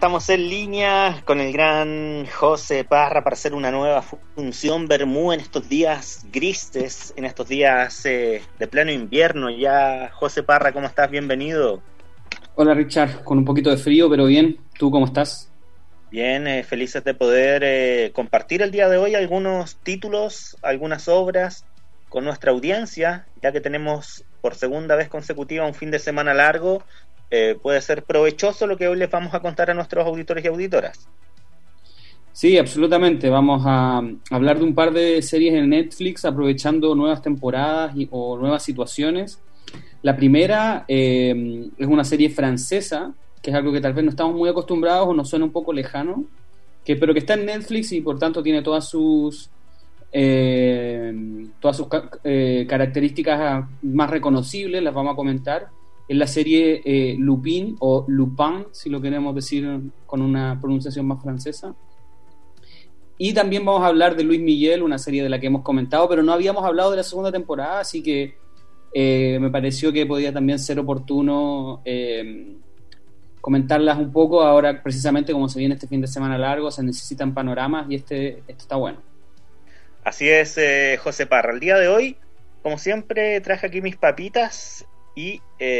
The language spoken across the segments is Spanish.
estamos en línea con el gran José Parra para hacer una nueva función Bermú en estos días grises, en estos días de pleno invierno. Ya, José Parra, ¿cómo estás? Bienvenido. Hola Richard, con un poquito de frío, pero bien. ¿Tú cómo estás? Bien, felices de poder compartir el día de hoy algunos títulos, algunas obras con nuestra audiencia, ya que tenemos por segunda vez consecutiva un fin de semana largo. Puede ser provechoso lo que hoy les vamos a contar a nuestros auditores y auditoras. Sí, absolutamente. Vamos a hablar de un par de series en Netflix aprovechando nuevas temporadas o nuevas situaciones. La primera es una serie francesa, que es algo que tal vez no estamos muy acostumbrados o nos suena un poco lejano, pero que está en Netflix y por tanto tiene todas sus características más reconocibles, las vamos a comentar. Es la serie Lupin o Lupin, si lo queremos decir con una pronunciación más francesa. Y también vamos a hablar de Luis Miguel, una serie de la que hemos comentado, pero no habíamos hablado de la segunda temporada, así que me pareció que podía también ser oportuno comentarlas un poco. Ahora, precisamente como se viene este fin de semana largo, se necesitan panoramas y este está bueno. Así es, José Parra. El día de hoy, como siempre, traje aquí mis papitas. Y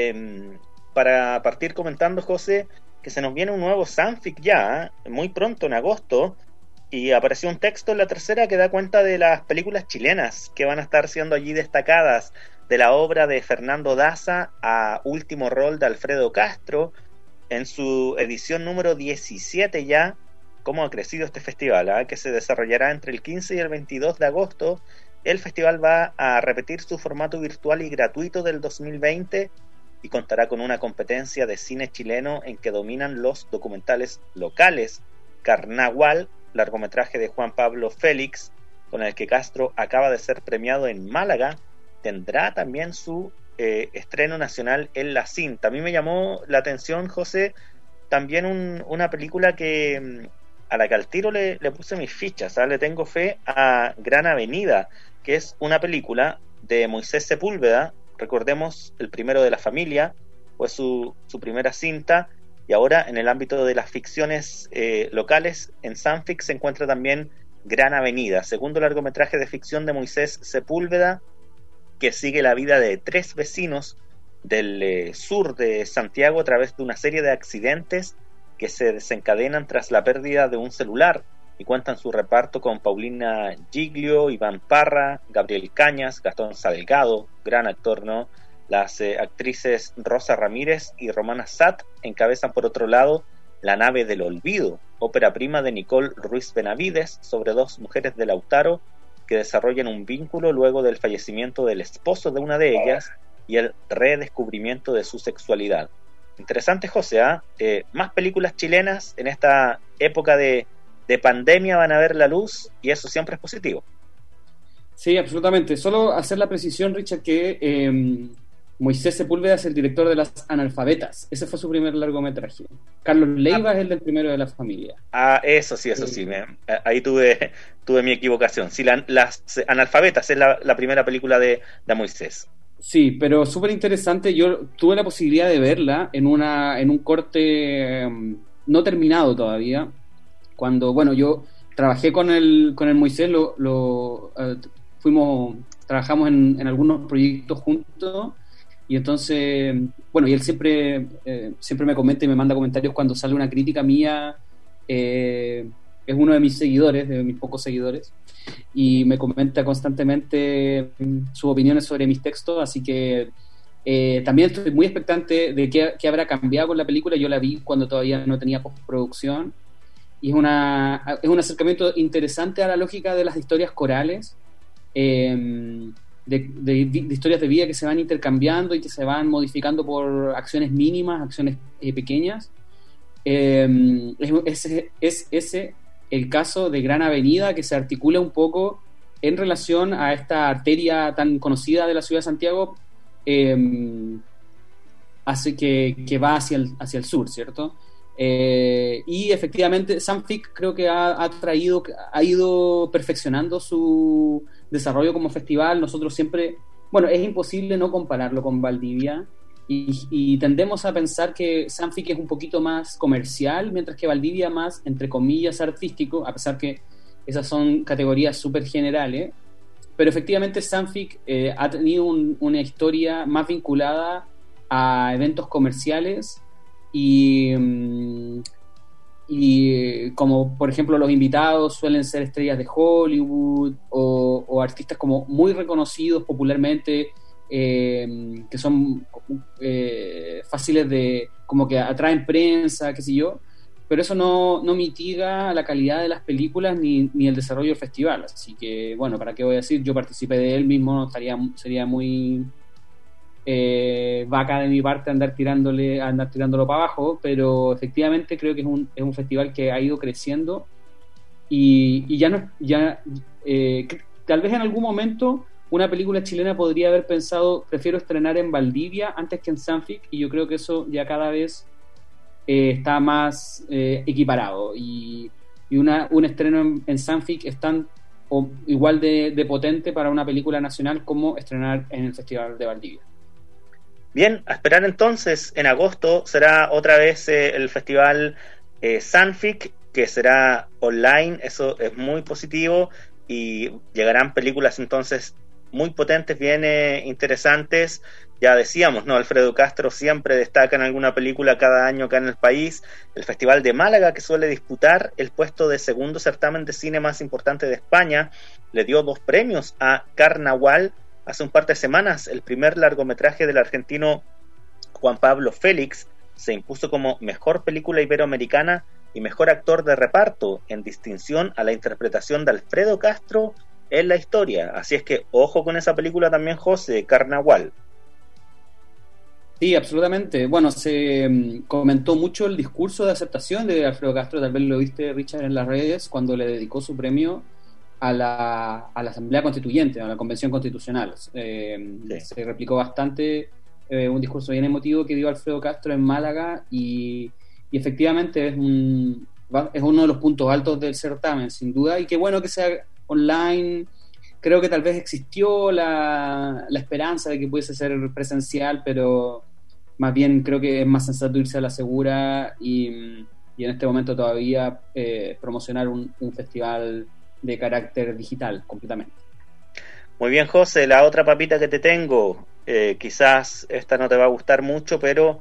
para partir comentando, José, que se nos viene un nuevo Sanfic ya, muy pronto, en agosto, y apareció un texto en la tercera que da cuenta de las películas chilenas que van a estar siendo allí destacadas, de la obra de Fernando Daza a Último Rol de Alfredo Castro, en su edición número 17 ya. Cómo ha crecido este festival, que se desarrollará entre el 15 y el 22 de agosto. El festival va a repetir su formato virtual y gratuito del 2020 y contará con una competencia de cine chileno en que dominan los documentales locales. Carnaval, largometraje de Juan Pablo Félix, con el que Castro acaba de ser premiado en Málaga, tendrá también su estreno nacional en la cinta. A mí me llamó la atención, José, también una película a la que al tiro le puse mis fichas, le tengo fe a Gran Avenida, que es una película de Moisés Sepúlveda. Recordemos, el primero de La Familia fue su primera cinta, y ahora en el ámbito de las ficciones locales, en Sanfic se encuentra también Gran Avenida, segundo largometraje de ficción de Moisés Sepúlveda, que sigue la vida de tres vecinos del sur de Santiago a través de una serie de accidentes que se desencadenan tras la pérdida de un celular, y cuentan su reparto con Paulina Giglio, Iván Parra, Gabriel Cañas, Gastón Salgado, gran actor, ¿no? Las actrices Rosa Ramírez y Romana Satt encabezan, por otro lado, La Nave del Olvido, ópera prima de Nicole Ruiz Benavides sobre dos mujeres de Lautaro que desarrollan un vínculo luego del fallecimiento del esposo de una de ellas y el redescubrimiento de su sexualidad. Interesante, José, más películas chilenas en esta época de pandemia van a ver la luz, y eso siempre es positivo. Sí, absolutamente. Solo hacer la precisión, Richard, que Moisés Sepúlveda es el director de Las Analfabetas. Ese fue su primer largometraje. Carlos Leiva es el del primero de La Familia. Eso sí. Ahí tuve mi equivocación. Sí, Las Analfabetas es la primera película de Moisés. Sí, pero súper interesante. Yo tuve la posibilidad de verla en un corte no terminado todavía. Cuando, yo trabajé con el Moisés, trabajamos en algunos proyectos juntos, y entonces, y él siempre me comenta y me manda comentarios cuando sale una crítica mía. Es uno de mis seguidores, de mis pocos seguidores, y me comenta constantemente sus opiniones sobre mis textos, así que también estoy muy expectante de qué habrá cambiado con la película. Yo la vi cuando todavía no tenía postproducción, y es un acercamiento interesante a la lógica de las historias corales, de historias de vida que se van intercambiando y que se van modificando por acciones mínimas, acciones pequeñas. Es ese el caso de Gran Avenida, que se articula un poco en relación a esta arteria tan conocida de la ciudad de Santiago, hace que va hacia el sur, ¿cierto? Y efectivamente Sanfic creo que ha ido perfeccionando su desarrollo como festival. Nosotros siempre, es imposible no compararlo con Valdivia, y tendemos a pensar que Sanfic es un poquito más comercial, mientras que Valdivia más, entre comillas, artístico, a pesar que esas son categorías súper generales. Pero efectivamente Sanfic ha tenido una historia más vinculada a eventos comerciales y como por ejemplo los invitados suelen ser estrellas de Hollywood o artistas como muy reconocidos popularmente, que son fáciles de, como que atraen prensa, qué sé yo, pero eso no mitiga la calidad de las películas ni el desarrollo del festival. Así que, bueno, ¿para qué voy a decir? Yo participé de él mismo, sería muy vaca de mi parte andar tirándolo para abajo, pero efectivamente creo que es un festival que ha ido creciendo y tal vez en algún momento una película chilena podría haber pensado, prefiero estrenar en Valdivia antes que en Sanfic, y yo creo que eso ya cada vez está más equiparado, y un estreno en Sanfic es tan o igual de potente para una película nacional como estrenar en el Festival de Valdivia. Bien, a esperar entonces. En agosto será otra vez el festival Sanfic, que será online. Eso es muy positivo y llegarán películas entonces muy potentes, bien interesantes. Ya decíamos, ¿no? Alfredo Castro siempre destaca en alguna película cada año acá en el país. El Festival de Málaga, que suele disputar el puesto de segundo certamen de cine más importante de España, le dio 2 premios a Carnaval hace un par de semanas. El primer largometraje del argentino Juan Pablo Félix se impuso como mejor película iberoamericana y mejor actor de reparto, en distinción a la interpretación de Alfredo Castro en la historia. Así es que ojo con esa película también, José, Carnaval. Sí, absolutamente. Bueno, se comentó mucho el discurso de aceptación de Alfredo Castro, tal vez lo viste, Richard, en las redes, cuando le dedicó su premio a la Asamblea Constituyente, a la Convención Constitucional. Sí. Se replicó bastante un discurso bien emotivo que dio Alfredo Castro en Málaga, y efectivamente es uno de los puntos altos del certamen, sin duda, y qué bueno que sea online. Creo que tal vez existió la esperanza de que pudiese ser presencial, pero más bien creo que es más sensato irse a la segura y en este momento todavía promocionar un festival de carácter digital completamente. Muy bien, José, la otra papita que te tengo, quizás esta no te va a gustar mucho, pero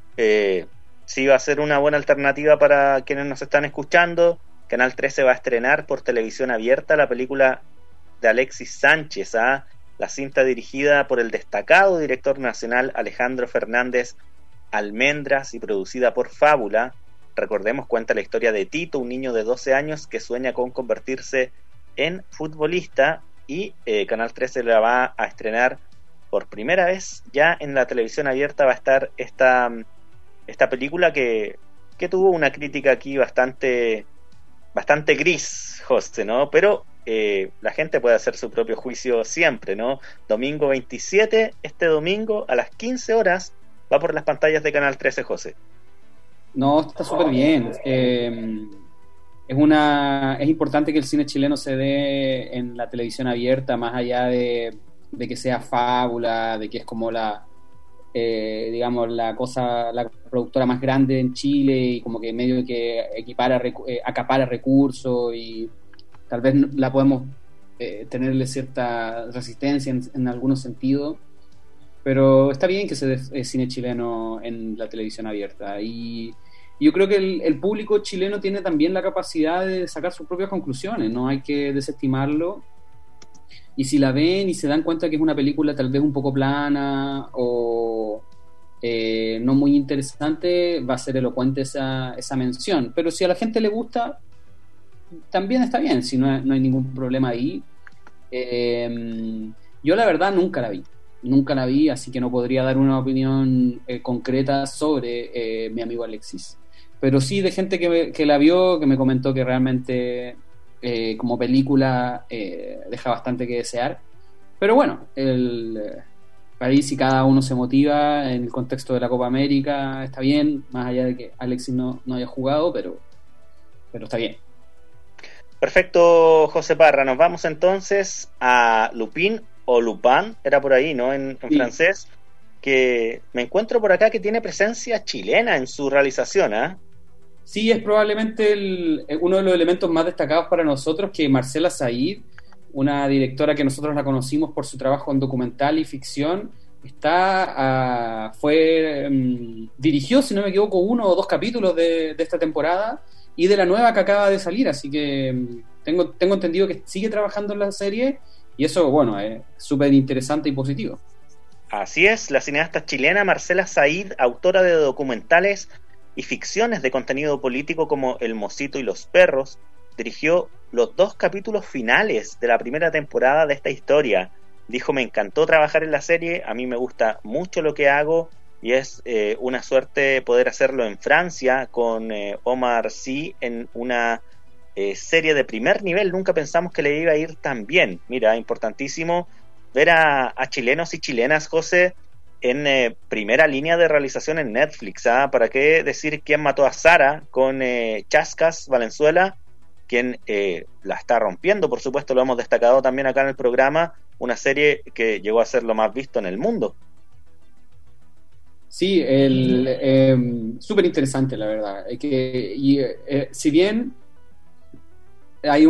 sí va a ser una buena alternativa para quienes nos están escuchando. Canal 13 va a estrenar por televisión abierta la película de Alexis Sánchez, la cinta dirigida por el destacado director nacional Alejandro Fernández Almendras y producida por Fábula. Recordemos, cuenta la historia de Tito, un niño de 12 años que sueña con convertirse en futbolista, y Canal 13 la va a estrenar por primera vez ya en la televisión abierta. Va a estar esta película que tuvo una crítica aquí bastante gris, José, ¿no? Pero la gente puede hacer su propio juicio siempre, ¿no? Domingo 27, este domingo a las 15 horas, va por las pantallas de Canal 13, José. No, está súper bien. Es importante que el cine chileno se dé en la televisión abierta, más allá de que sea Fábula, de que es como digamos, la productora más grande en Chile, y como que medio que acapara recursos, y tal vez la podemos tenerle cierta resistencia en algunos sentidos, pero está bien que se dé cine chileno en la televisión abierta, y yo creo que el público chileno tiene también la capacidad de sacar sus propias conclusiones, no hay que desestimarlo, y si la ven y se dan cuenta que es una película tal vez un poco plana o no muy interesante, va a ser elocuente esa mención, pero si a la gente le gusta también está bien, si no hay ningún problema ahí. Yo la verdad nunca la vi, así que no podría dar una opinión concreta sobre mi amigo Alexis, pero sí de gente que la vio, que me comentó que realmente como película deja bastante que desear, pero bueno, ahí si cada uno se motiva en el contexto de la Copa América está bien, más allá de que Alexis no haya jugado, pero está bien. Perfecto, José Parra. Nos vamos entonces a Lupin o Lupin, era por ahí, ¿no? En sí. Francés, que me encuentro por acá que tiene presencia chilena en su realización, ¿ah? Sí, es probablemente uno de los elementos más destacados para nosotros, que Marcela Said, una directora que nosotros la conocimos por su trabajo en documental y ficción, dirigió, si no me equivoco, 1 o 2 capítulos de esta temporada y de la nueva que acaba de salir, así que tengo entendido que sigue trabajando en la serie, y eso, bueno, es súper interesante y positivo. Así es, la cineasta chilena Marcela Said, autora de documentales y ficciones de contenido político como El Mocito y los Perros, dirigió los 2 capítulos finales de la primera temporada de esta historia. Dijo: me encantó trabajar en la serie, a mí me gusta mucho lo que hago, y es una suerte poder hacerlo en Francia con Omar Sy en una serie de primer nivel. Nunca pensamos que le iba a ir tan bien. Mira, importantísimo ver a chilenos y chilenas, José, en primera línea de realización en Netflix, ¿ah? ¿Para qué decir quién mató a Sara? Con Chascas Valenzuela, quien la está rompiendo, por supuesto, lo hemos destacado también acá en el programa, una serie que llegó a ser lo más visto en el mundo. Sí, súper interesante, la verdad. Si bien hay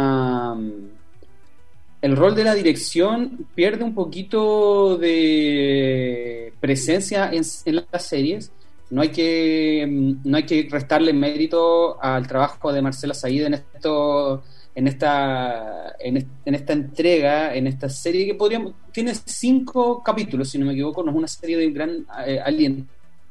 el rol de la dirección pierde un poquito de presencia en las series. No hay que restarle mérito al trabajo de Marcela Said en esta entrega, en esta serie que tiene 5 capítulos, si no me equivoco. No es una serie de gran aliento,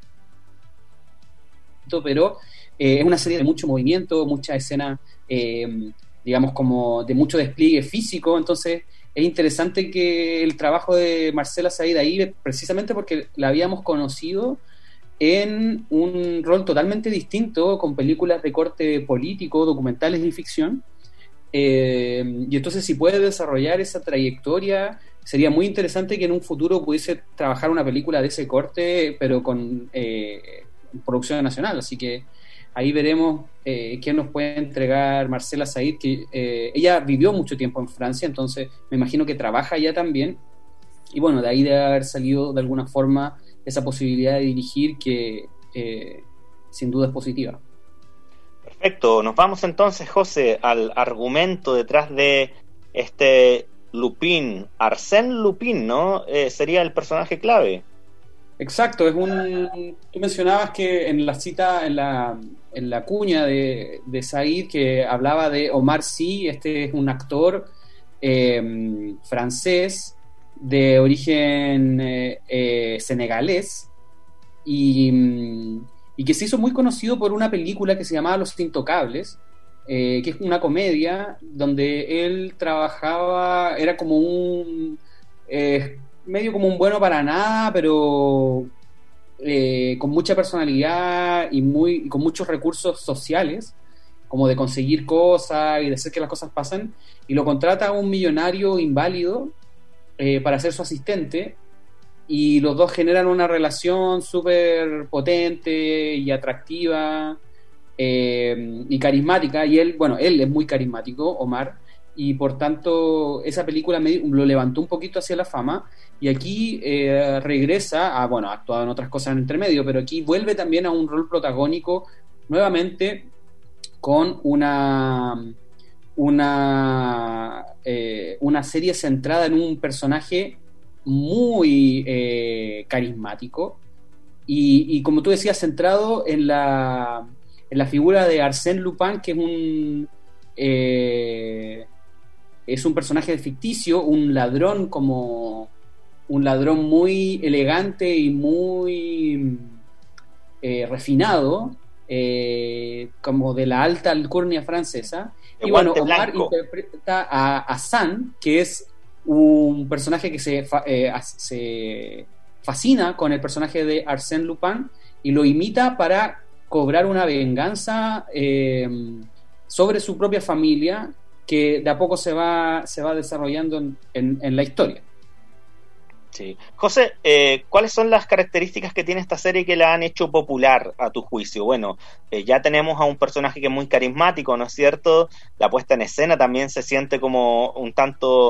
pero es una serie de mucho movimiento, mucha escena, digamos, como de mucho despliegue físico. Entonces es interesante que el trabajo de Marcela Said ahí, precisamente porque la habíamos conocido en un rol totalmente distinto, con películas de corte político, documentales y ficción, y entonces, si puede desarrollar esa trayectoria, sería muy interesante que en un futuro pudiese trabajar una película de ese corte, pero con producción nacional. Así que ahí veremos qué nos puede entregar Marcela Said, que ella vivió mucho tiempo en Francia, entonces me imagino que trabaja allá también, y bueno, de ahí debe haber salido de alguna forma esa posibilidad de dirigir, que sin duda es positiva. Perfecto, nos vamos entonces, José, al argumento detrás de este Lupin. Arsène Lupin, ¿no? Sería el personaje clave. Exacto, tú mencionabas que en la cita, en la cuña de Said, que hablaba de Omar Sy. Este es un actor francés de origen senegalés, y que se hizo muy conocido por una película que se llamaba Los Intocables, que es una comedia donde él trabajaba, era como medio como un bueno para nada, pero con mucha personalidad y con muchos recursos sociales, como de conseguir cosas y de hacer que las cosas pasen, y lo contrata a un millonario inválido para ser su asistente, y los dos generan una relación súper potente y atractiva y carismática, y él es muy carismático, Omar, y por tanto esa película lo levantó un poquito hacia la fama, y aquí regresa ha actuado en otras cosas en entremedio, pero aquí vuelve también a un rol protagónico nuevamente, con una serie centrada en un personaje muy carismático, y como tú decías, centrado en la figura de Arsène Lupin, que es un personaje ficticio, un ladrón muy elegante y muy refinado, como de la alta alcurnia francesa. Y bueno, Omar interpreta a Hassan, que es un personaje que se fascina con el personaje de Arsène Lupin y lo imita para cobrar una venganza sobre su propia familia, que de a poco se va desarrollando en la historia. Sí. José, ¿cuáles son las características que tiene esta serie que la han hecho popular a tu juicio? Bueno, ya tenemos a un personaje que es muy carismático, ¿no es cierto? La puesta en escena también se siente como un tanto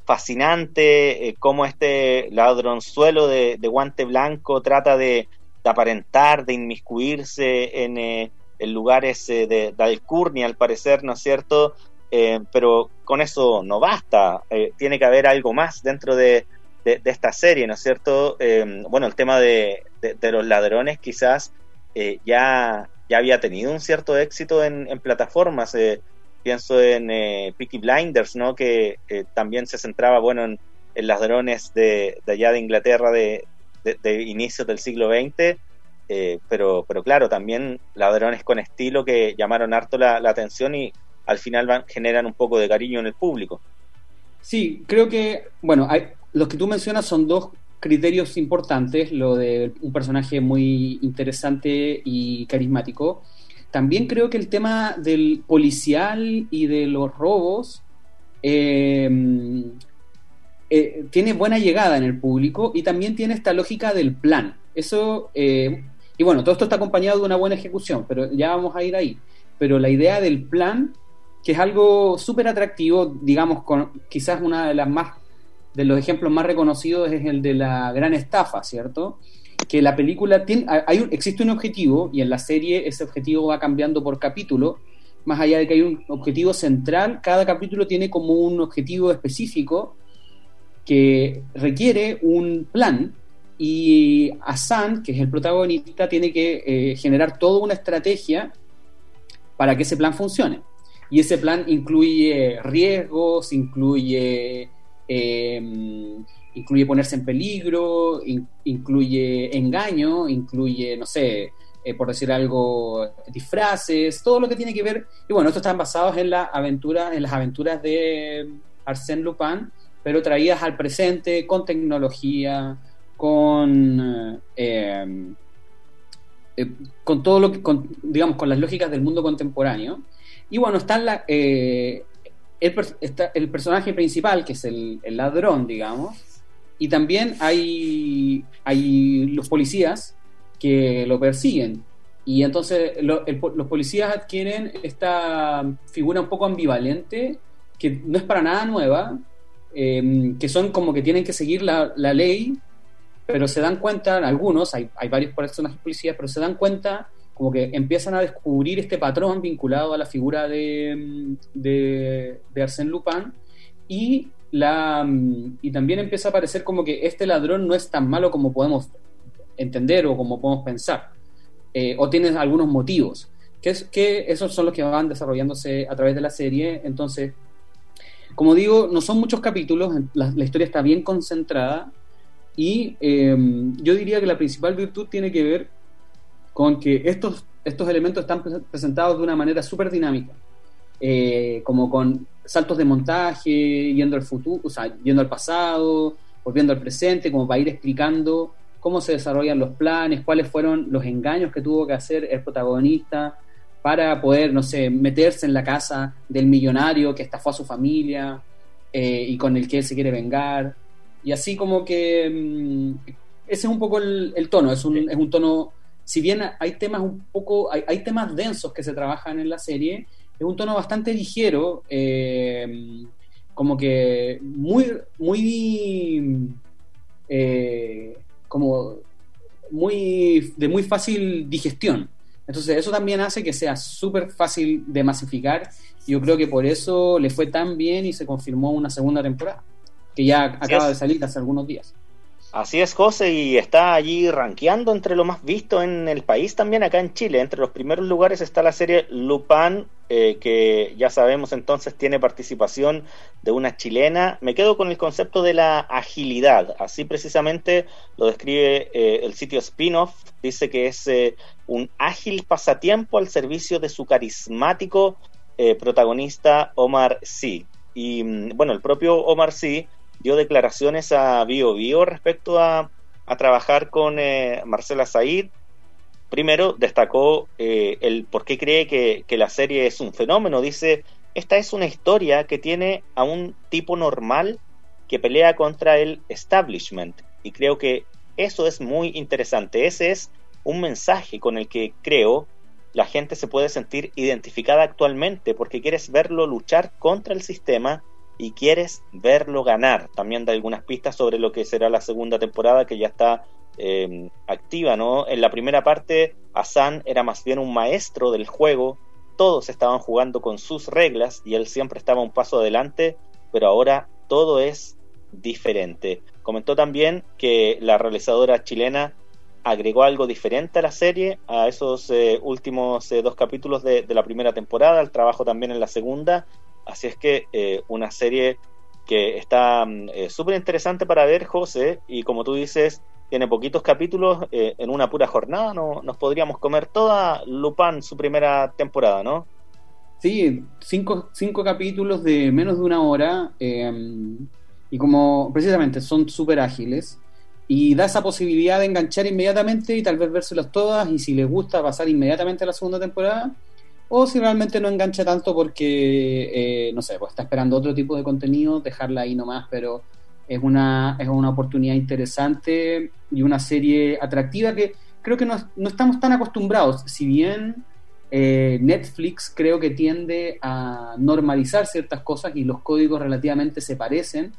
fascinante cómo este ladronzuelo de guante blanco trata de aparentar, de inmiscuirse en lugares de alcurnia, al parecer, ¿no es cierto? Pero con eso no basta, tiene que haber algo más dentro de esta serie, ¿no es cierto? Bueno, el tema de los ladrones quizás ya había tenido un cierto éxito en plataformas, pienso en Peaky Blinders, ¿no? Que también se centraba, bueno, en ladrones de allá de Inglaterra de inicios del siglo XX, pero claro, también ladrones con estilo que llamaron harto la atención y al final generan un poco de cariño en el público. Sí, creo que, bueno, los que tú mencionas son dos criterios importantes, lo de un personaje muy interesante y carismático. También creo que el tema del policial y de los robos tiene buena llegada en el público y también tiene esta lógica del plan. Eso, y bueno, todo esto está acompañado de una buena ejecución, pero ya vamos a ir ahí. Pero la idea del plan, que es algo súper atractivo, digamos, quizás una de los ejemplos más reconocidos es el de la gran estafa, ¿cierto? Que la película existe un objetivo y en la serie ese objetivo va cambiando por capítulo, más allá de que hay un objetivo central, cada capítulo tiene como un objetivo específico que requiere un plan y Hassan, que es el protagonista, tiene que generar toda una estrategia para que ese plan funcione. Y ese plan incluye riesgos, incluye ponerse en peligro, incluye engaño, incluye, no sé, por decir algo, disfraces, todo lo que tiene que ver. Y bueno, estos están basados en las aventuras de Arsène Lupin, pero traídas al presente, con tecnología, con todo lo que, digamos, con las lógicas del mundo contemporáneo. Y bueno, está el personaje principal, que es el ladrón, digamos, y también hay los policías que lo persiguen. Y entonces los policías adquieren esta figura un poco ambivalente, que no es para nada nueva, que son como que tienen que seguir la ley, pero se dan cuenta, algunos, hay varios personajes policías, pero se dan cuenta como que empiezan a descubrir este patrón vinculado a la figura de Arsène Lupin y también empieza a parecer como que este ladrón no es tan malo como podemos entender o como podemos pensar, o tiene algunos motivos, que esos son los que van desarrollándose a través de la serie. Entonces, como digo, no son muchos capítulos, la historia está bien concentrada y yo diría que la principal virtud tiene que ver con que estos elementos están presentados de una manera súper dinámica, como con saltos de montaje, yendo al futuro, o sea, yendo al pasado, volviendo al presente, como para ir explicando cómo se desarrollan los planes, cuáles fueron los engaños que tuvo que hacer el protagonista para poder, no sé, meterse en la casa del millonario que estafó a su familia y con el que él se quiere vengar. Y así como que ese es un poco el tono, es un tono. Si bien hay temas hay temas densos que se trabajan en la serie, es un tono bastante ligero, como que de muy fácil digestión. Entonces eso también hace que sea súper fácil de masificar. Yo creo que por eso le fue tan bien y se confirmó una segunda temporada, que ya acaba de salir hace algunos días. Así es, José, y está allí rankeando entre lo más visto en el país, también acá en Chile. Entre los primeros lugares está la serie Lupin, que ya sabemos entonces tiene participación de una chilena. Me quedo con el concepto de la agilidad, así precisamente lo describe el sitio Spin-Off. Dice que es un ágil pasatiempo al servicio de su carismático protagonista Omar Sy. Y bueno, el propio Omar Sy dio declaraciones a BioBio respecto a trabajar con Marcela Said. Primero destacó el por qué cree que la serie es un fenómeno. Dice: esta es una historia que tiene a un tipo normal que pelea contra el establishment, y creo que eso es muy interesante. Ese es un mensaje con el que creo la gente se puede sentir identificada actualmente, porque quieres verlo luchar contra el sistema y quieres verlo ganar. También da algunas pistas sobre lo que será la segunda temporada, que ya está activa, ¿no? En la primera parte, Hassan era más bien un maestro del juego, todos estaban jugando con sus reglas y él siempre estaba un paso adelante, pero ahora todo es diferente. Comentó también que la realizadora chilena agregó algo diferente a la serie, a esos últimos 2 capítulos de la primera temporada, el trabajo también en la segunda, así es que una serie que está súper interesante para ver, José, y como tú dices, tiene poquitos capítulos, en una pura jornada nos podríamos comer toda Lupin su primera temporada, ¿no? Sí, 5 capítulos de menos de una hora, y como precisamente son súper ágiles, y da esa posibilidad de enganchar inmediatamente y tal vez vérselas todas, y si les gusta pasar inmediatamente a la segunda temporada, o si realmente no engancha tanto porque, no sé, pues está esperando otro tipo de contenido, dejarla ahí nomás, pero es una oportunidad interesante y una serie atractiva que creo que no estamos tan acostumbrados, si bien Netflix creo que tiende a normalizar ciertas cosas y los códigos relativamente se parecen.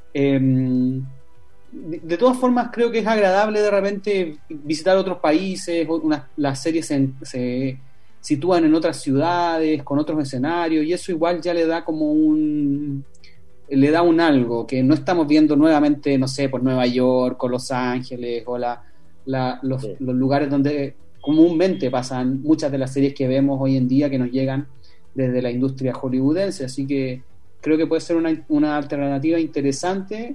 De todas formas creo que es agradable de repente visitar otros países, las series se sitúan en otras ciudades, con otros escenarios, y eso igual ya le da como un algo que no estamos viendo nuevamente, no sé, por Nueva York o Los Ángeles o los lugares donde comúnmente pasan muchas de las series que vemos hoy en día que nos llegan desde la industria hollywoodense, así que creo que puede ser una alternativa interesante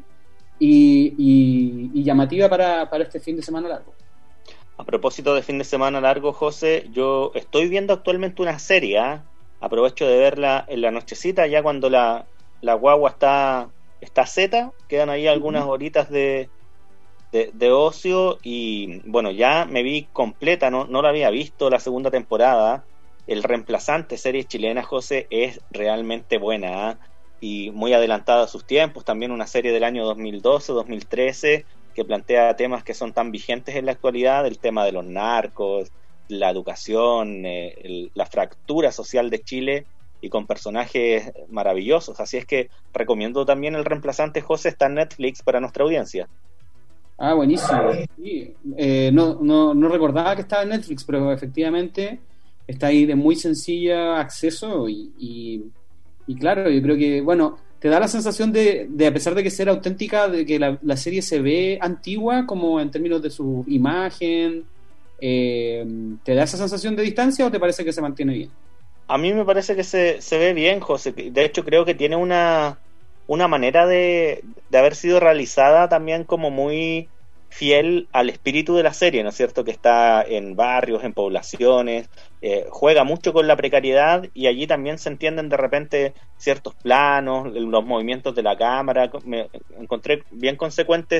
y llamativa para este fin de semana largo. A propósito de fin de semana largo, José, yo estoy viendo actualmente una serie, aprovecho de verla en la nochecita, ya cuando la guagua está zeta, quedan ahí algunas horitas de ocio, y bueno, ya me vi completa, no la había visto la segunda temporada. El Reemplazante, serie chilena, José, es realmente buena, y muy adelantada a sus tiempos, también una serie del año 2012-2013 que plantea temas que son tan vigentes en la actualidad, el tema de los narcos, la educación, la fractura social de Chile, y con personajes maravillosos, así es que recomiendo también El Reemplazante, José, está en Netflix para nuestra audiencia. Buenísimo. Sí. No recordaba que estaba en Netflix, pero efectivamente está ahí de muy sencilla acceso y claro, yo creo que, bueno, te da la sensación de a pesar de que ser auténtica, de que la serie se ve antigua como en términos de su imagen, ¿te da esa sensación de distancia o te parece que se mantiene bien? A mí me parece que se ve bien, José. De hecho, creo que tiene una manera de haber sido realizada también como muy fiel al espíritu de la serie, ¿no es cierto? Que está en barrios, en poblaciones, juega mucho con la precariedad, y allí también se entienden de repente ciertos planos, los movimientos de la cámara. Me encontré bien consecuente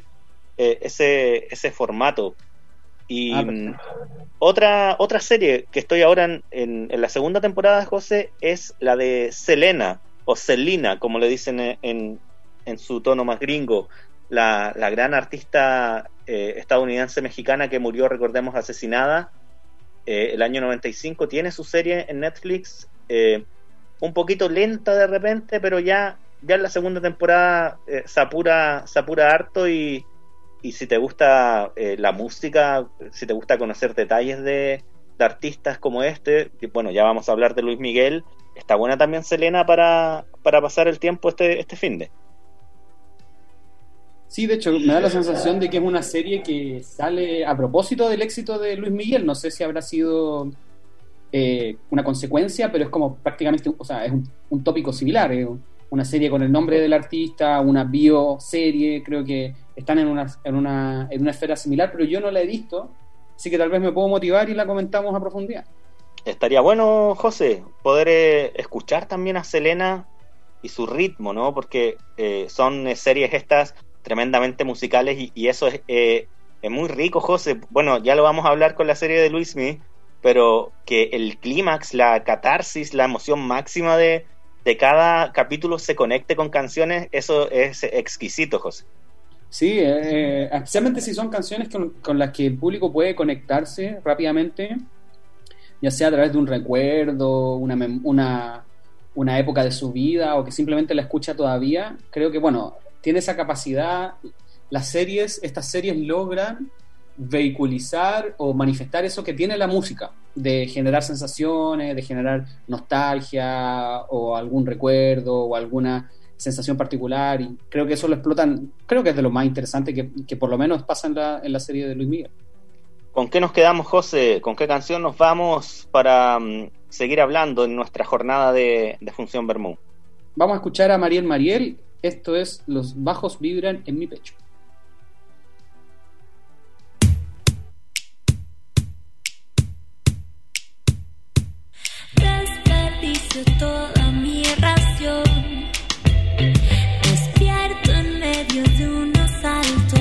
ese formato. Y otra serie que estoy ahora en la segunda temporada, José, es la de Selena, o Selena, como le dicen en su tono más gringo, la gran artista estadounidense mexicana que murió, recordemos, asesinada el año 95. Tiene su serie en Netflix, un poquito lenta de repente, pero ya en la segunda temporada se apura harto, y si te gusta la música, si te gusta conocer detalles de artistas como este, y bueno, ya vamos a hablar de Luis Miguel, está buena también Selena para pasar el tiempo este finde. Sí, de hecho, me da la sensación de que es una serie que sale a propósito del éxito de Luis Miguel. No sé si habrá sido una consecuencia, pero es como prácticamente, o sea, es un tópico similar. Una serie con el nombre del artista, una bioserie, creo que están en una esfera similar, pero yo no la he visto, así que tal vez me puedo motivar y la comentamos a profundidad. Estaría bueno, José, poder escuchar también a Selena y su ritmo, ¿no? Porque son series estas tremendamente musicales, y eso es muy rico, José. Bueno, ya lo vamos a hablar con la serie de Luismi, pero que el clímax, la catarsis, la emoción máxima de cada capítulo se conecte con canciones, eso es exquisito, José. Sí, especialmente si son canciones con las que el público puede conectarse rápidamente, ya sea a través de un recuerdo, una época de su vida o que simplemente la escucha todavía, creo que, bueno, tiene esa capacidad. Estas series logran vehiculizar o manifestar eso que tiene la música, de generar sensaciones, de generar nostalgia o algún recuerdo o alguna sensación particular, y creo que eso lo explotan. Creo que es de lo más interesante que por lo menos pasa en la serie de Luis Miguel. ¿Con qué nos quedamos, José? ¿Con qué canción nos vamos para seguir hablando en nuestra jornada de Función Bermú? Vamos a escuchar a Mariel Mariel. Esto es Los bajos vibran en mi pecho. Desperdicio toda mi ración, despierto en medio de un asalto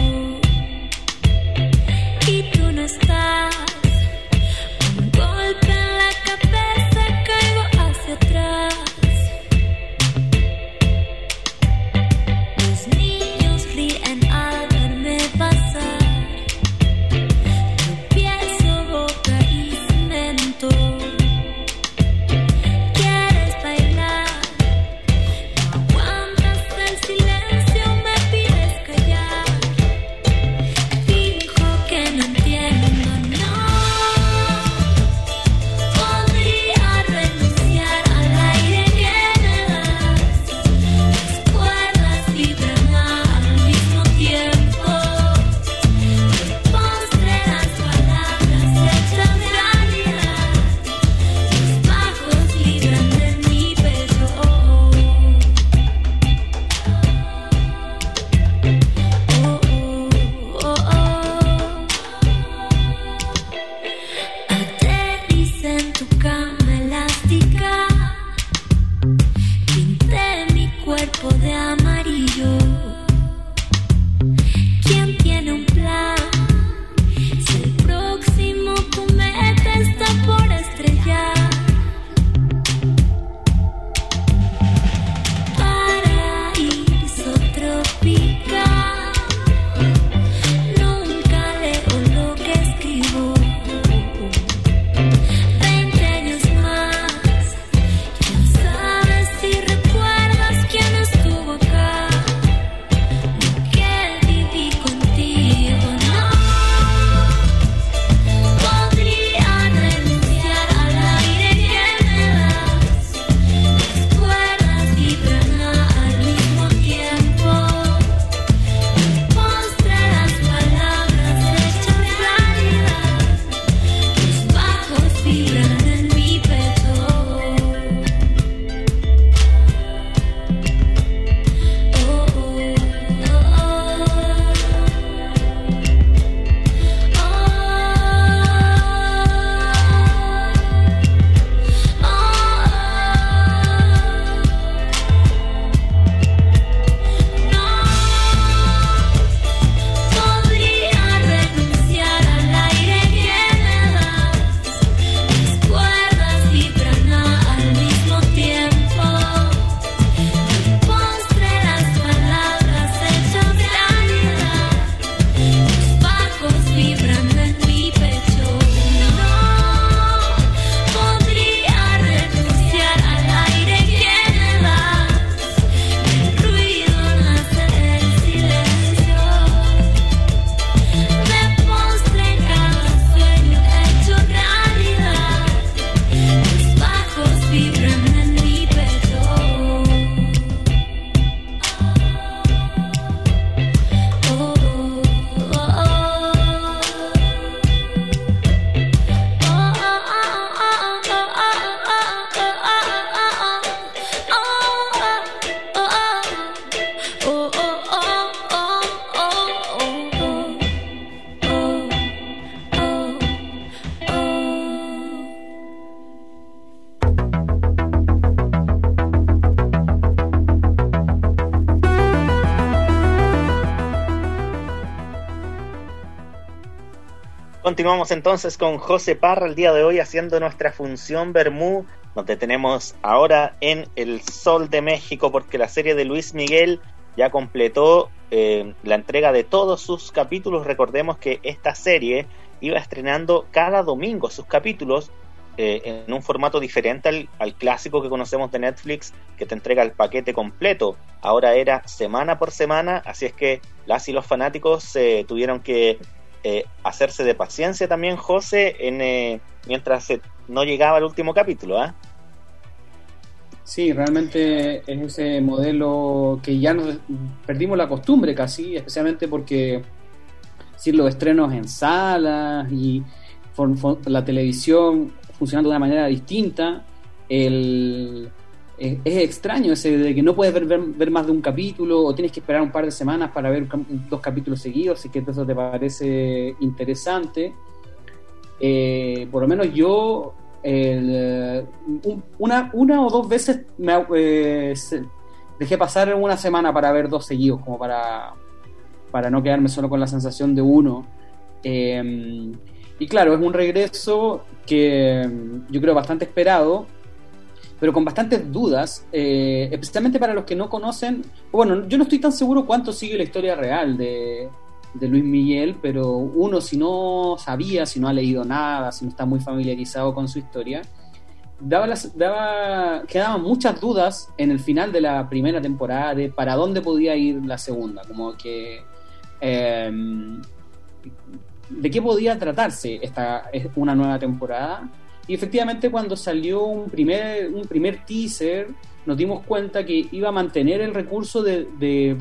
y tú no estás. Un golpe en la cabeza, caigo hacia atrás. Los niños ríen al verme pasar. Tropiezo, boca y cemento. Continuamos entonces con José Parra el día de hoy haciendo nuestra Función Bermú, donde tenemos ahora en el Sol de México, porque la serie de Luis Miguel ya completó la entrega de todos sus capítulos. Recordemos que esta serie iba estrenando cada domingo sus capítulos en un formato diferente al clásico que conocemos de Netflix, que te entrega el paquete completo. Ahora era semana por semana, así es que las y los fanáticos tuvieron que hacerse de paciencia también, José, mientras no llegaba el último capítulo, ¿eh? Sí, realmente es ese modelo que ya perdimos la costumbre casi, especialmente porque si los estrenos en salas y la televisión funcionando de una manera distinta, es extraño ese de que no puedes ver más de un capítulo, o tienes que esperar un par de semanas para ver 2 capítulos seguidos, si que eso te parece interesante. Por lo menos yo una o 2 veces dejé pasar una semana para ver 2 seguidos, como para no quedarme solo con la sensación de uno. Y claro, es un regreso que yo creo bastante esperado, pero con bastantes dudas, especialmente para los que no conocen. Bueno, yo no estoy tan seguro cuánto sigue la historia real de Luis Miguel, pero uno, si no sabía, si no ha leído nada, si no está muy familiarizado con su historia, quedaban muchas dudas en el final de la primera temporada de para dónde podía ir la segunda, como que de qué podía tratarse una nueva temporada. Y efectivamente, cuando salió un primer teaser, nos dimos cuenta que iba a mantener el recurso de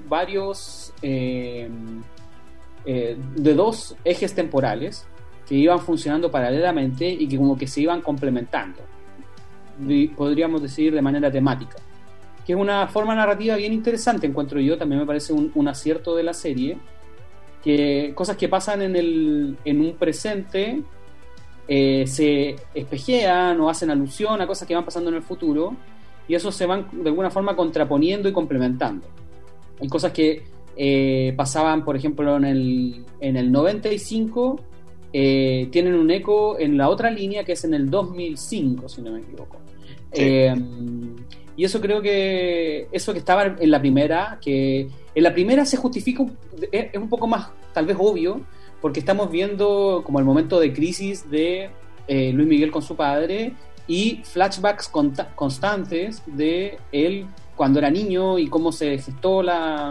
de 2 ejes temporales que iban funcionando paralelamente y que como que se iban complementando, podríamos decir de manera temática, que es una forma narrativa bien interesante, encuentro yo. También me parece un acierto de la serie, que cosas que pasan en un presente se espejean o hacen alusión a cosas que van pasando en el futuro, y eso se van de alguna forma contraponiendo y complementando. Hay cosas que pasaban, por ejemplo, en el 95, tienen un eco en la otra línea, que es en el 2005, si no me equivoco. Sí. Y eso creo que eso que estaba en la primera, que en la primera se justifica, es un poco más tal vez obvio, porque estamos viendo como el momento de crisis de Luis Miguel con su padre, y flashbacks constantes de él cuando era niño y cómo se gestó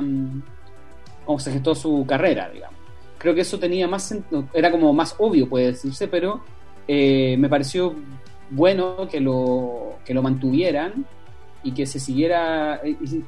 su carrera, digamos. Creo que eso tenía era como más obvio, puede decirse, pero me pareció bueno que lo mantuvieran y que se siguiera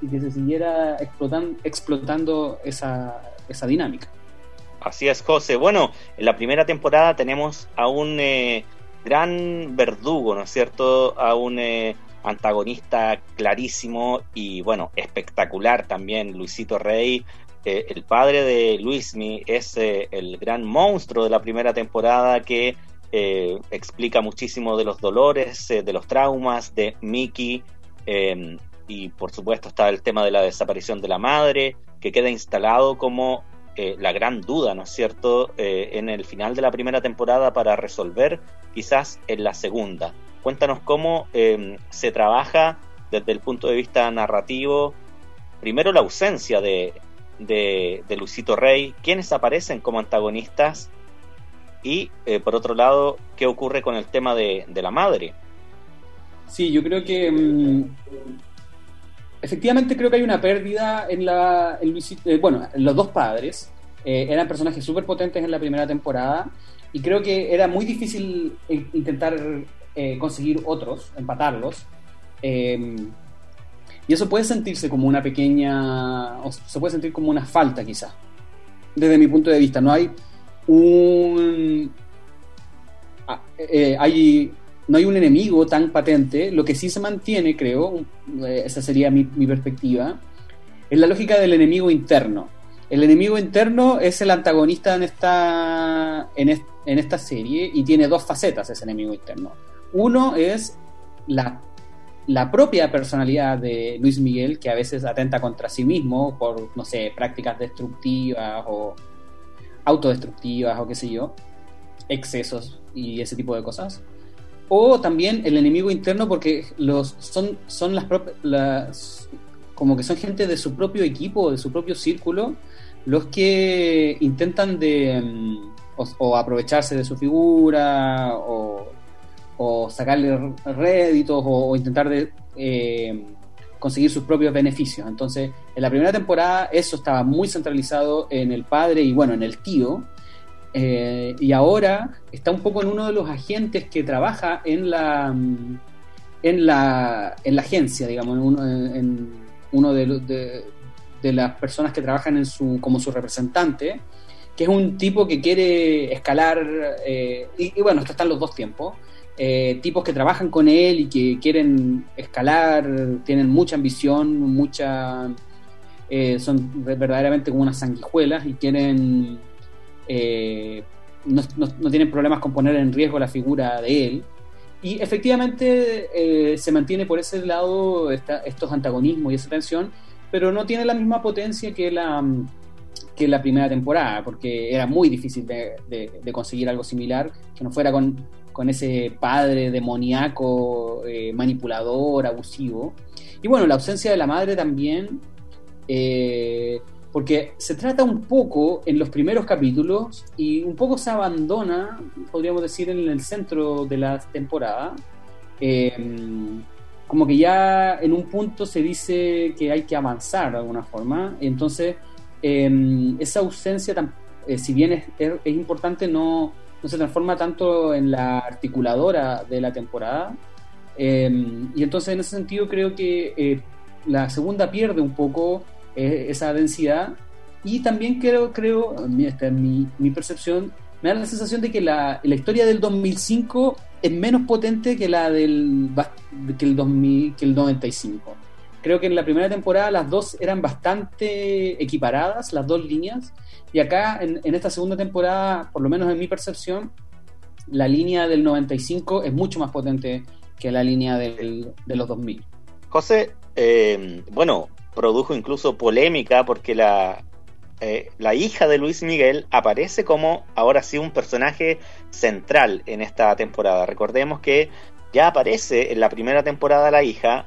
explotando esa dinámica. Así es, José. Bueno, en la primera temporada tenemos a un gran verdugo, ¿no es cierto? A un antagonista clarísimo y, bueno, espectacular también, Luisito Rey. El padre de Luismi es el gran monstruo de la primera temporada, que explica muchísimo de los dolores, de los traumas de Mickey, y por supuesto está el tema de la desaparición de la madre, que queda instalado como la gran duda, ¿no es cierto?, en el final de la primera temporada para resolver quizás en la segunda. Cuéntanos cómo se trabaja desde el punto de vista narrativo, primero la ausencia de Luisito Rey, quiénes aparecen como antagonistas, y por otro lado, qué ocurre con el tema de la madre. Sí, yo creo que efectivamente creo que hay una pérdida en los 2 padres. Eran personajes súper potentes en la primera temporada, y creo que era muy difícil intentar conseguir otros, empatarlos. Y eso puede sentirse como una pequeña, o se puede sentir como una falta, quizás, desde mi punto de vista. No hay no hay un enemigo tan patente. Lo que sí se mantiene, creo, esa sería mi perspectiva, es la lógica del enemigo interno. El enemigo interno es el antagonista en esta serie, y tiene 2 facetas ese enemigo interno. Uno es la propia personalidad de Luis Miguel, que a veces atenta contra sí mismo por, no sé, prácticas destructivas o autodestructivas o qué sé yo, excesos y ese tipo de cosas. O también el enemigo interno, porque son como que son gente de su propio equipo, de su propio círculo, los que intentan o aprovecharse de su figura, o o sacarle réditos o intentar conseguir sus propios beneficios. Entonces, en la primera temporada eso estaba muy centralizado en el padre y bueno, en el tío, y ahora está un poco en uno de los agentes que trabaja en la agencia, digamos, en uno de las personas que trabajan como su representante, que es un tipo que quiere escalar, y bueno, esto está en los dos tiempos, tipos que trabajan con él y que quieren escalar, tienen mucha ambición, son verdaderamente como unas sanguijuelas y quieren, no tienen problemas con poner en riesgo la figura de él. Y efectivamente se mantiene por ese lado estos antagonismos y esa tensión, pero no tiene la misma potencia que la primera temporada, porque era muy difícil de conseguir algo similar, que no fuera con ese padre demoníaco, manipulador, abusivo. Y bueno, la ausencia de la madre también, porque se trata un poco en los primeros capítulos y un poco se abandona, podríamos decir, en el centro de la temporada. Como que ya en un punto se dice que hay que avanzar de alguna forma. Entonces, esa ausencia, si bien es importante, no se transforma tanto en la articuladora de la temporada. Y entonces, en ese sentido, creo que la segunda pierde un poco esa densidad. Y también creo esta es mi percepción, me da la sensación de que la historia del 2005 es menos potente que el 95. Creo que en la primera temporada las dos eran bastante equiparadas, las dos líneas, y acá en esta segunda temporada, por lo menos en mi percepción, la línea del 95 es mucho más potente que la línea de los 2000. José, bueno, produjo incluso polémica porque la hija de Luis Miguel aparece como, ahora sí, un personaje central en esta temporada. Recordemos que ya aparece en la primera temporada la hija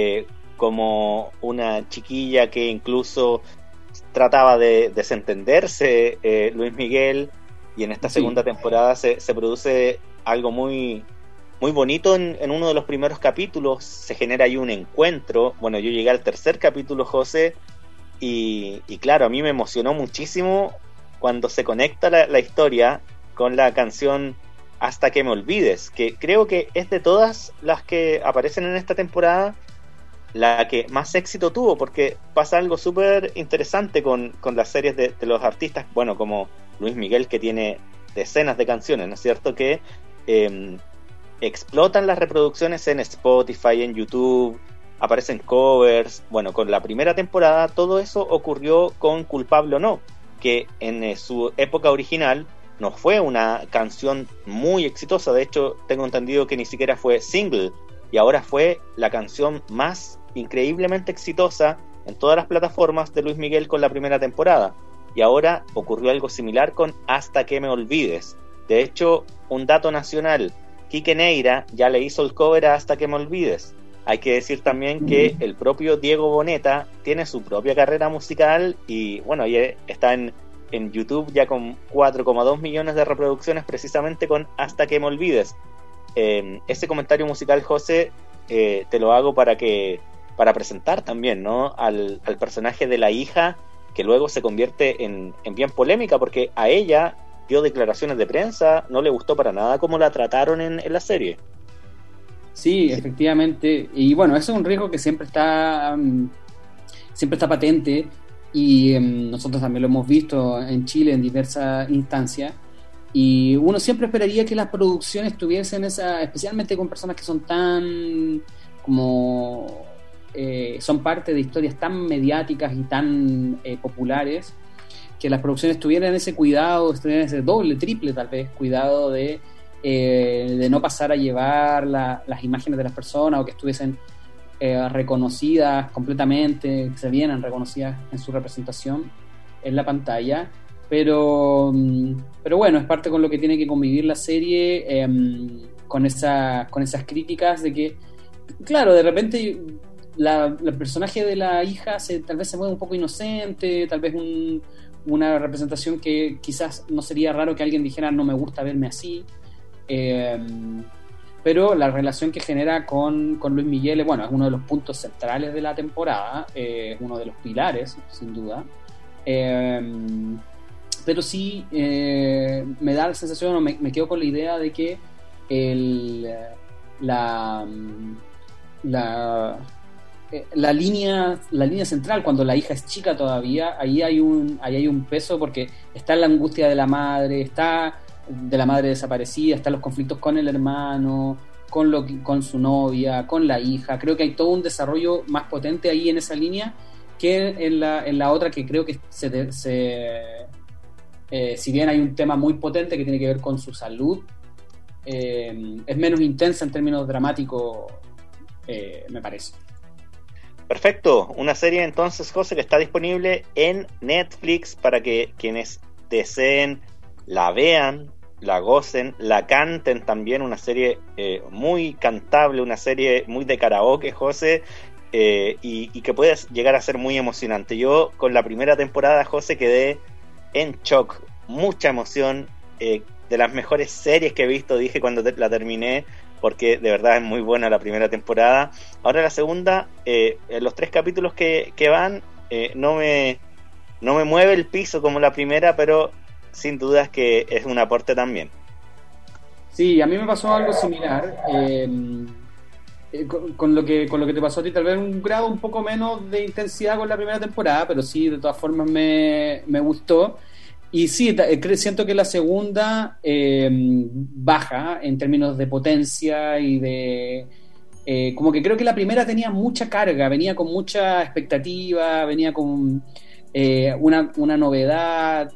como una chiquilla que incluso trataba de desentenderse Luis Miguel, y en esta segunda temporada se produce algo muy, muy bonito en uno de los primeros capítulos. Se genera ahí un encuentro. Bueno, yo llegué al tercer capítulo, José, y claro, a mí me emocionó muchísimo cuando se conecta la historia con la canción Hasta que me olvides, que creo que es de todas las que aparecen en esta temporada la que más éxito tuvo, porque pasa algo súper interesante con las series de los artistas, bueno, como Luis Miguel, que tiene decenas de canciones, ¿no es cierto?, que explotan las reproducciones en Spotify, en YouTube, aparecen covers. Bueno, con la primera temporada todo eso ocurrió con Culpable o No, que en su época original no fue una canción muy exitosa. De hecho, tengo entendido que ni siquiera fue single, y ahora fue la canción más increíblemente exitosa en todas las plataformas de Luis Miguel con la primera temporada. Y ahora ocurrió algo similar con Hasta que me olvides. De hecho, un dato nacional, Quique Neira ya le hizo el cover a Hasta que me olvides. Hay que decir también que el propio Diego Boneta tiene su propia carrera musical, y bueno, ya está en YouTube ya con 4,2 millones de reproducciones precisamente con Hasta que me olvides. Ese comentario musical, José, te lo hago para presentar también, ¿no?, al personaje de la hija, que luego se convierte en bien polémica, porque a ella dio declaraciones de prensa, no le gustó para nada cómo la trataron en la serie. Sí, efectivamente, y bueno, eso es un riesgo que siempre está patente, y nosotros también lo hemos visto en Chile en diversas instancias, y uno siempre esperaría que las producciones tuviesen especialmente con personas que son tan como son parte de historias tan mediáticas y tan populares, que las producciones tuvieran ese cuidado, tuvieran ese doble, triple tal vez cuidado de no pasar a llevar las imágenes de las personas, o que estuviesen reconocidas completamente, que se vieran reconocidas en su representación en la pantalla. Pero bueno, es parte con lo que tiene que convivir la serie, con esas críticas de que, claro, de repente el personaje de la hija tal vez se mueve un poco inocente, tal vez una representación que quizás no sería raro que alguien dijera no me gusta verme así, pero la relación que genera con Luis Miguel, bueno, es uno de los puntos centrales de la temporada, es uno de los pilares, sin duda. Pero sí me da la sensación, o me quedo con la idea de que la línea central, cuando la hija es chica todavía, ahí hay un peso, porque está la angustia de la madre desaparecida, están los conflictos con el hermano, con su novia, con la hija. Creo que hay todo un desarrollo más potente ahí en esa línea que en la otra, que creo que si bien hay un tema muy potente que tiene que ver con su salud, es menos intensa en términos dramáticos, me parece. Perfecto, una serie entonces, José, que está disponible en Netflix para que quienes deseen la vean, la gocen, la canten también. Una serie muy cantable, una serie muy de karaoke, José, y que puede llegar a ser muy emocionante. Yo con la primera temporada, José, quedé en shock, mucha emoción, de las mejores series que he visto, dije cuando la terminé, porque de verdad es muy buena la primera temporada. Ahora la segunda, los 3 capítulos que van, no me mueve el piso como la primera, pero sin dudas que es un aporte también. Sí, a mí me pasó algo similar, con lo que te pasó a ti, tal vez un grado un poco menos de intensidad con la primera temporada, pero sí, de todas formas me gustó. Y sí, siento que la segunda baja en términos de potencia y de... como que creo que la primera tenía mucha carga, venía con mucha expectativa, venía con una novedad,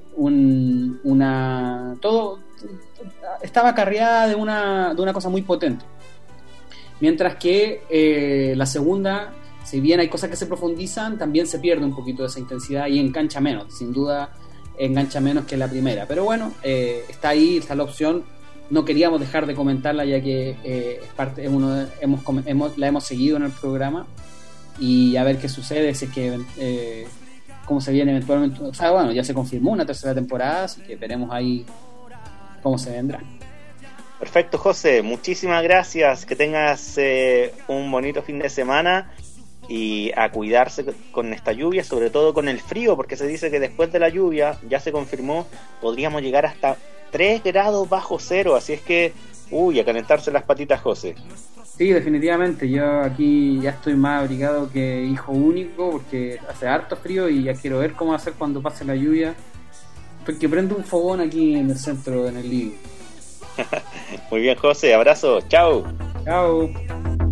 todo estaba cargada de una cosa muy potente. Mientras que la segunda, si bien hay cosas que se profundizan, también se pierde un poquito de esa intensidad y engancha menos, sin duda engancha menos que la primera. Pero bueno, está ahí, está la opción. No queríamos dejar de comentarla, ya que es parte, la hemos seguido en el programa, y a ver qué sucede, si es que cómo se viene eventualmente. O sea, bueno, ya se confirmó una tercera temporada, así que veremos ahí cómo se vendrá. Perfecto, José, muchísimas gracias, que tengas un bonito fin de semana, y a cuidarse con esta lluvia, sobre todo con el frío, porque se dice que después de la lluvia, ya se confirmó, podríamos llegar hasta 3 grados bajo cero, así es que, a calentarse las patitas, José. Sí, definitivamente, yo aquí ya estoy más abrigado que hijo único, porque hace harto frío y ya quiero ver cómo va a ser cuando pase la lluvia, porque prendo un fogón aquí en el centro, en el living. Muy bien, José, abrazo, chao. Chao.